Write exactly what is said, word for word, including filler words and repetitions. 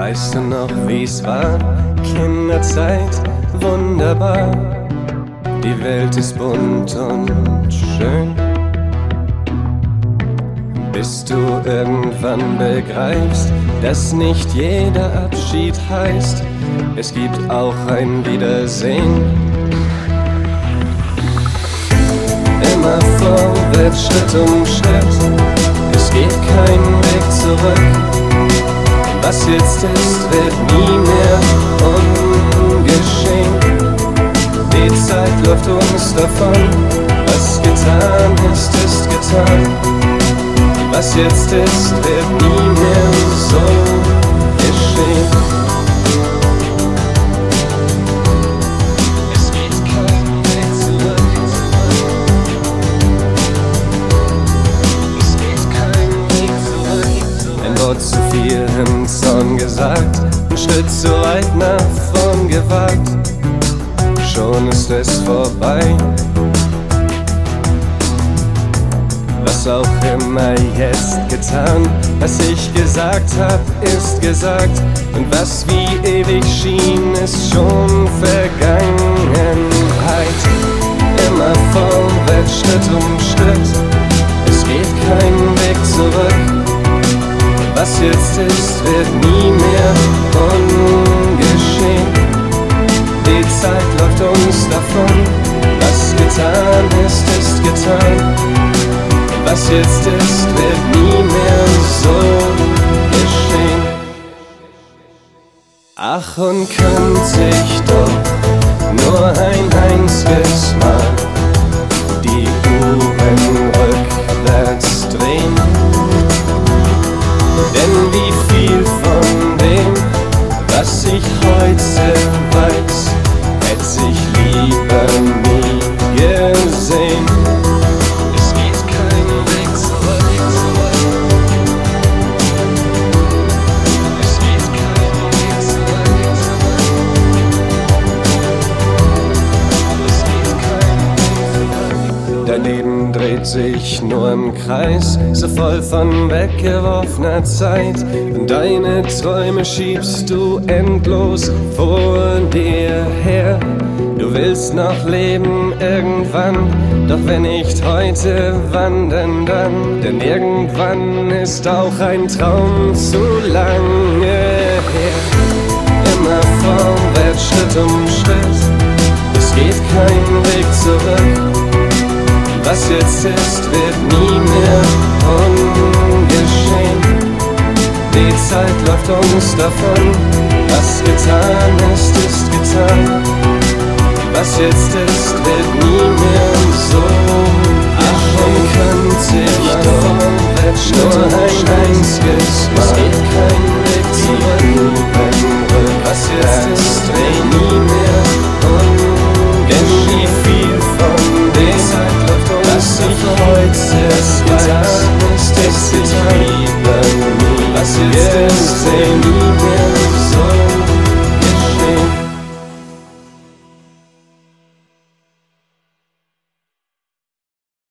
Weißt du noch, wie's war? Kinderzeit, wunderbar. Die Welt ist bunt und schön, bis du irgendwann begreifst, dass nicht jeder Abschied heißt, es gibt auch ein Wiedersehen. Immer vorwärts, Schritt um Schritt, es geht kein Weg zurück. Was jetzt ist, wird nie mehr ungeschehen. Die Zeit läuft uns davon, was getan ist, ist getan. Was jetzt ist, wird nie mehr so geschehen. Es geht kein Weg zurück. Es geht kein Weg zurück. Ein Wort zu viel im Zorn gesagt, ein Schritt zu weit nach vorn gewagt, schon ist es vorbei. Was auch immer jetzt getan, was ich gesagt hab, ist gesagt. Und was wie ewig schien, ist schon Vergangenheit. Immer vorwärts, Schritt um Schritt, es geht kein Weg zurück. Was jetzt ist, wird nie mehr ungeschehen. Die Zeit läuft uns davon, was getan ist, ist getan. Was jetzt ist, wird nie mehr so geschehen. Ach, und könnte ich doch nur ein einziges Mal die Uhren rückwärts drehen. Denn wie viel von dem, was ich heute weiß, hätte ich lieber nie gesehen. Dein Leben dreht sich nur im Kreis, so voll von weggeworfener Zeit. Und deine Träume schiebst du endlos vor dir her. Du willst noch leben irgendwann, doch wenn nicht heute, wann denn dann? Denn irgendwann ist auch ein Traum zu lange her. Immer vorwärts, Schritt um Schritt, es geht kein Weg zurück. Was jetzt ist, wird nie mehr ungeschehen. Die Zeit läuft uns davon, was getan ist, ist getan. Was jetzt ist, wird nie mehr so. Ach, und könnte ich doch nur ein einziges Mal. Es geht kein Weg zurück. Was jetzt ist, wird nie mehr ungeschehen. Denn wie viel von dem Zeit läuft uns was ich heute getan ist, ist getan. Was jetzt ist, wird nie mehr